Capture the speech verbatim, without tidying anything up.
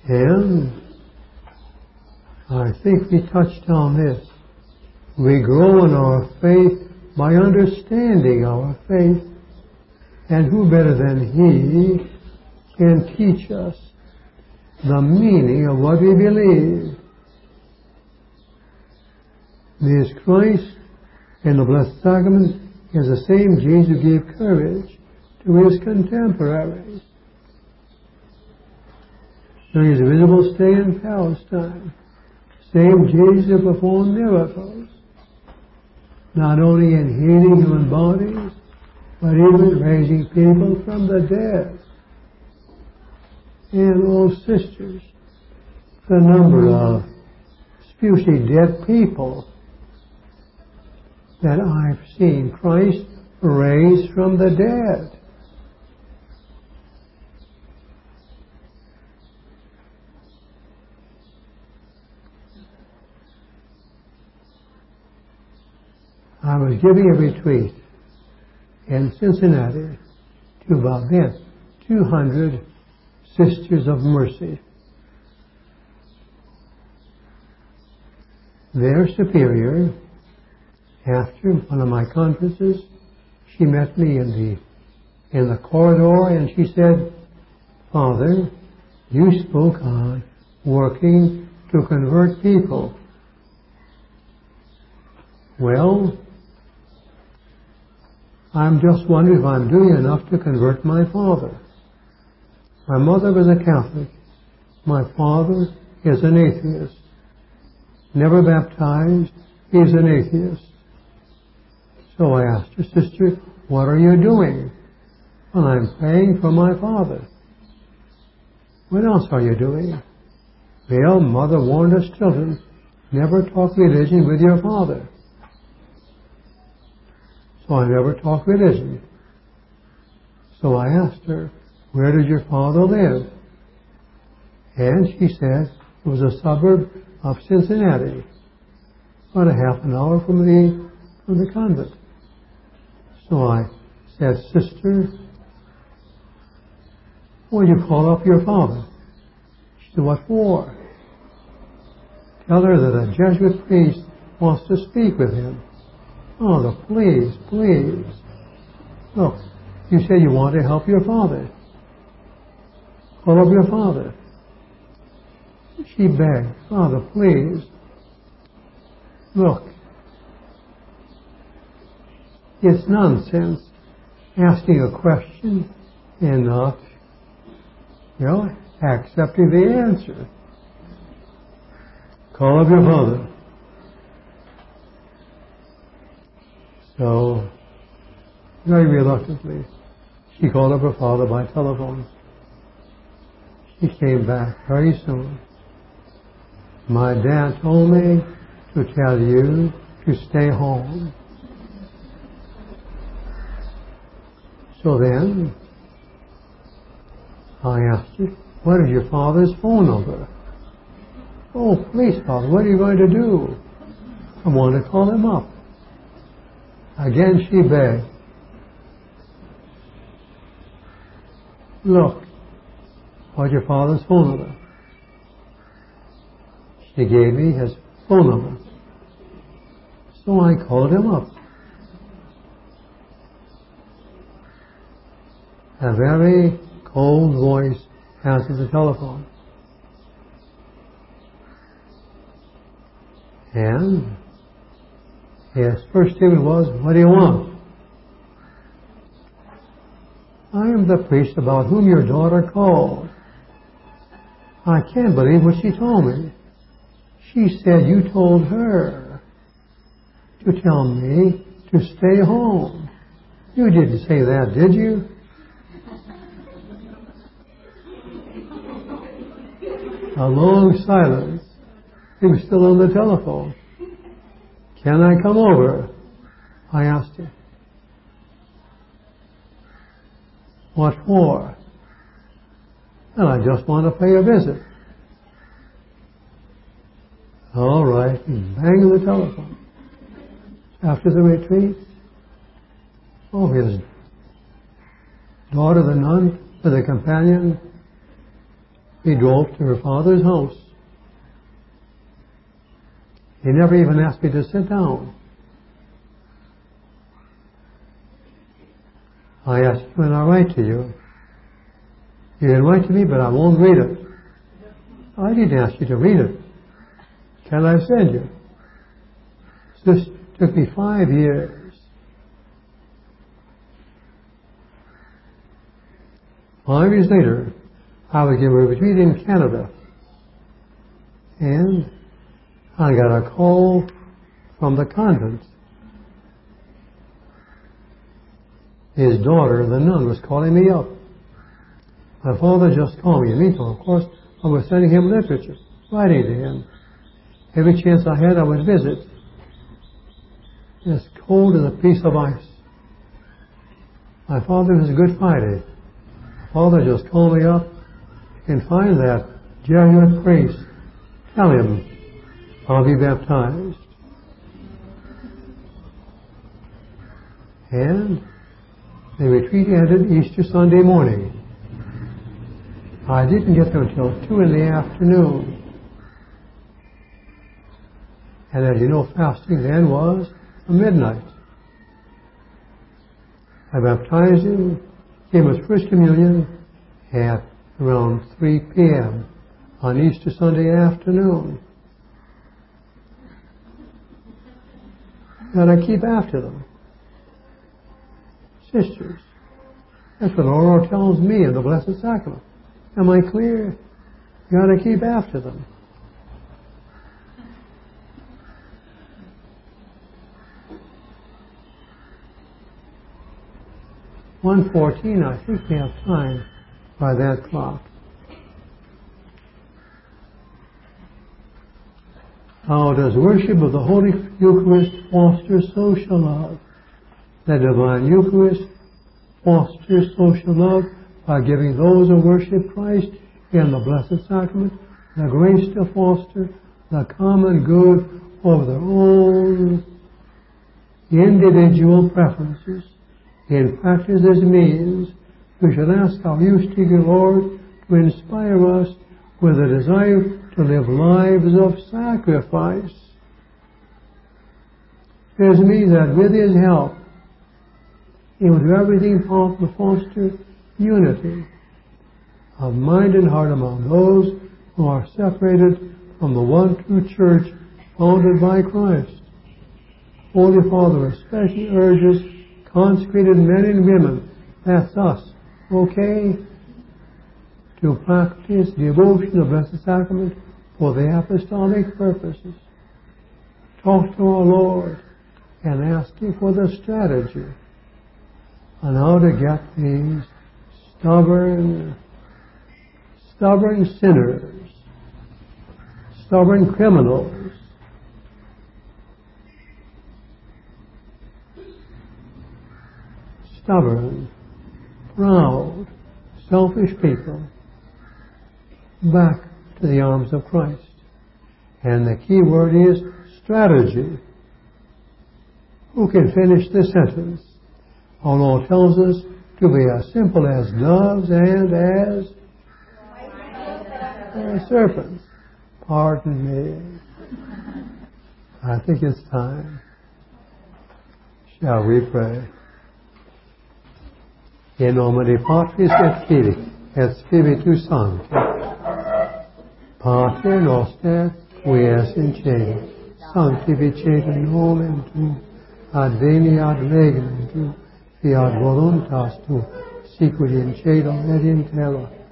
And I think we touched on this. We grow in our faith by understanding our faith. And who better than He can teach us the meaning of what we believe? This Christ in the Blessed Sacrament is the same Jesus who gave courage to His contemporaries during His visible stay in Palestine. Same Jesus who performed miracles, not only in healing human bodies, but even raising people from the dead. And, oh sisters, the number of spiritually dead people that I've seen Christ raise from the dead. I was giving a retreat in Cincinnati to about then two hundred Sisters of Mercy. Their superior, after one of my conferences, she met me in the in the corridor and she said, "Father, you spoke on working to convert people. Well, I'm just wondering if I'm doing enough to convert my father. My mother was a Catholic. My father is an atheist. Never baptized. He's an atheist." So I asked her, "Sister, what are you doing?" "Well, I'm praying for my father." "What else are you doing?" "Well, Mother warned us children, never talk religion with your father." So I never talked religion. So I asked her, "Where did your father live?" And she said it was a suburb of Cincinnati, about a half an hour from the from the convent. So I said, "Sister, will you call up your father?" She said, "What for?" "Tell her that a Jesuit priest wants to speak with him." "Oh, the, please, please. Look, you said you want to help your father. Call up your father." She begged, "Father, please. Look, it's nonsense asking a question and not, you know, accepting the answer. Call up your father." So, very reluctantly, she called up her father by telephone. He came back very soon. "My dad told me to tell you to stay home." So then, I asked her, "What is your father's phone number?" "Oh, please, Father, what are you going to do?" "I want to call him up." Again she begged, "Look, what's your father's phone number?" She gave me his phone number. So I called him up. A very cold voice answered the telephone. And his first statement was, "What do you want?" "I am the priest about whom your daughter called. I can't believe what she told me. She said you told her to tell me to stay home. You didn't say that, did you?" A long silence. He was still on the telephone. "Can I come over?" I asked him. "What for?" "Well, I just want to pay a visit." "All right." He banged the telephone. After the retreat, oh, his daughter, the nun, with a companion, We drove to her father's house. He never even asked me to sit down. I asked him, and I write to you. You can write to me, but I won't read it. I didn't ask you to read it. Can I send you? This took me five years. Five years later, I was given a retreat in Canada. And I got a call from the convent. His daughter, the nun, was calling me up. My father just called me. In the meantime, of course, I was sending him literature, writing to him. Every chance I had, I would visit. As cold as a piece of ice. My father was a Good Friday. My father just called me up and find that Jesuit priest. Tell him I'll be baptized. And the retreat ended Easter Sunday morning. I didn't get there until two in the afternoon. And as you know, fasting then was midnight. I baptized him, gave him his first communion at around three p.m. on Easter Sunday afternoon. And I keep after them. Sisters, that's what the Lord tells me in the Blessed Sacrament. Am I clear? You got to keep after them. one fourteen, I think we have time by that clock. How does worship of the Holy Eucharist foster social love? The Divine Eucharist fosters social love by giving those who worship Christ in the Blessed Sacrament the grace to foster the common good over their own individual preferences. In practice as means, we should ask our Eustachian Lord to inspire us with a desire to live lives of sacrifice. It means that with His help, He will do everything possible to foster unity of mind and heart among those who are separated from the one true church founded by Christ. Holy Father especially urges consecrated men and women, that's us, okay, to practice devotion of the Blessed Sacrament for the apostolic purposes. Talk to our Lord and ask Him for the strategy on how to get these stubborn, stubborn sinners, stubborn criminals, stubborn, proud, selfish people back to the arms of Christ. And the key word is strategy. Who can finish this sentence? Our Lord tells us to be as simple as doves and as, as serpents. Pardon me. I think it's time. Shall we pray? In nomine Patris et Filii et Spiritus Sancti. Pater noster, qui es in cielo, sanctificetur nomen tuum, adveniat regnum tuum, fiat voluntas tuum, sicut in cielo et in terra.